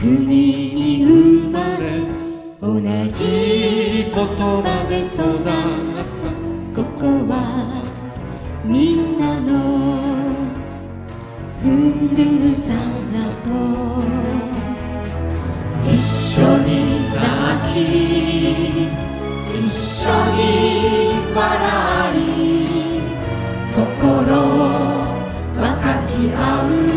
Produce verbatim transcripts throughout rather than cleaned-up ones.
国に生まれ同じ言葉で育ったここはみんなのふるさと一緒に泣き一緒に笑い心を分かち合う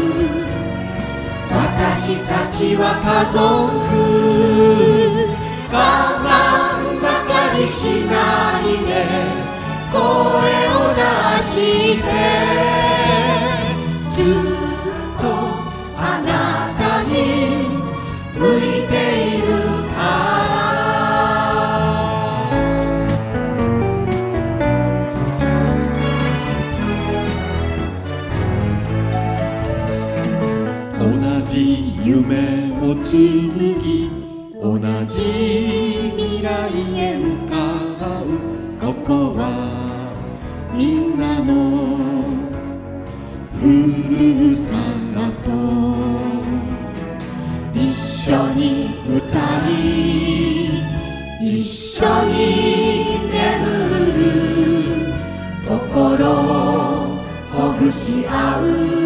私たちは家族我慢ばかりしないで声を出してずっとあなたに向いている同じ夢を紡ぎ同じ未来へ向かうここはみんなのふるさと一緒に歌い一緒に眠る心をほぐし合う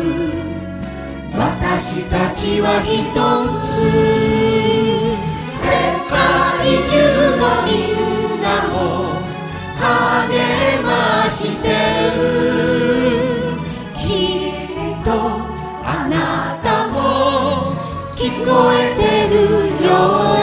私たちは一つ世界中のみんなを励ましてるきっとあなたも聞こえてるよ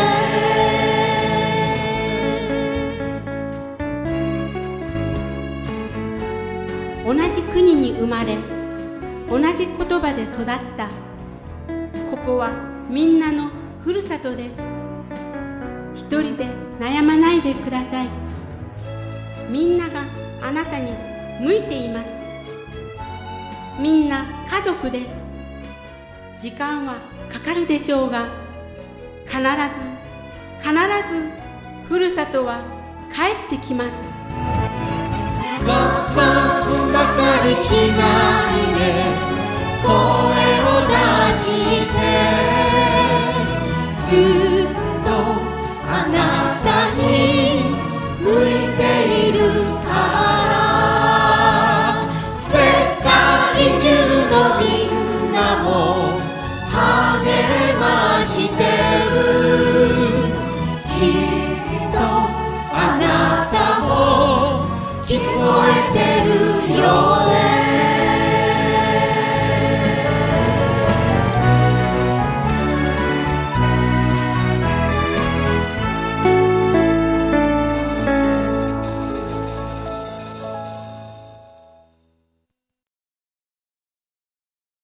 同じ国に生まれ同じ言葉で育ったここはみんなのふるさとです。一人で悩まないでください。みんながあなたに向いています。みんな家族です。時間はかかるでしょうが必ず必ずふるさとは帰ってきます。 我慢ばかりしない